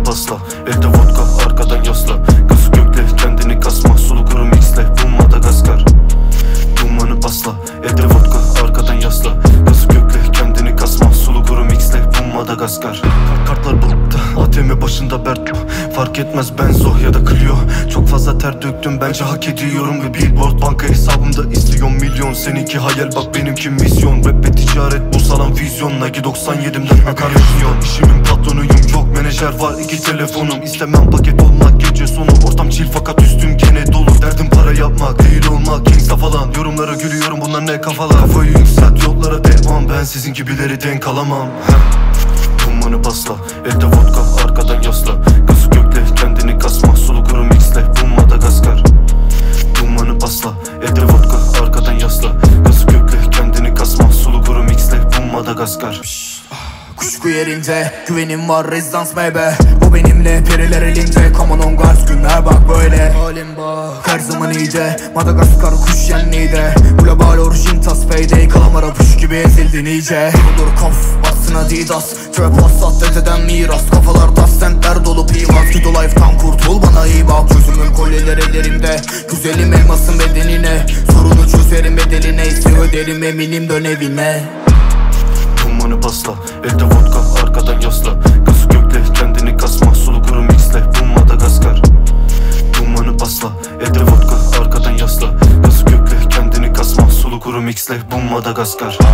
pasla, elde vodka, arkadan yasla. Gazı gökle, kendini kasma, sulu kuru mixle. Bu Madagaskar. Dumanı pasla, elde vodka, arkadan yasla. Gazı gökle, kendini kasma, sulu kuru mixle. Bu Madagaskar. Kartlar bulutta, ATM başında Bert. Fark etmez Benzo ya da Clio. Çok fazla ter döktüm, bence hak ediyorum. Ve billboard banka hesabımda istiyor milyon. Seninki hayal, bak benimki misyon. Rap ve ticaret, bu salam vizyon. Nike 97'mden akar vizyon. İşimin patronuyum, yok menajer var, 2 telefonum. İstemem paket olmak gece sonu. Ortam chill fakat üstüm gene dolu. Derdim para yapmak değil olmak, gangsta falan. Yorumlara gülüyorum, bunlar ne kafalar. Kafayı yükselt, yollara devam. Ben sizin gibileri denk alamam. Dumanı pasla, elde vodka, arkadan yasla. Gazı gökle, kendini kasma, sulu kuru mixle. Bu Madagaskar. Dumanı pasla, elde vodka, arkadan yasla. Gazı gökle, kendini kasma, sulu kuru mixle. Bu Madagaskar. Kuşku yerinde güvenim var, rezidans meybe. Bu benimle periler elinde. Common on guard, günler bak böyle. Halim bak her zaman iyiydi. Madagaskar kuş yenliydi. Global orijin tas payday. Kalamara puş gibi ezildin iyice. Dur kaf batsın adidas. Trap hassat dededen miras. Kafalarda sentler dolu pivas. Kido life'tan kurtul bana iyi bak. Gözümün kolyeler ellerimde. Güzelim elmasın bedenine. Sorunu çözerim bedeli neyse öderim eminim dön evine. Dumanı pasla, elde vodka, arkadan yasla. Gazı gökle, kendini kasma, sulu kuru mixle. Bu Madagaskar. Dumanı pasla, elde vodka, arkadan yasla. Gazı gökle, kendini kasma, sulu kuru mixle. Bu Madagaskar.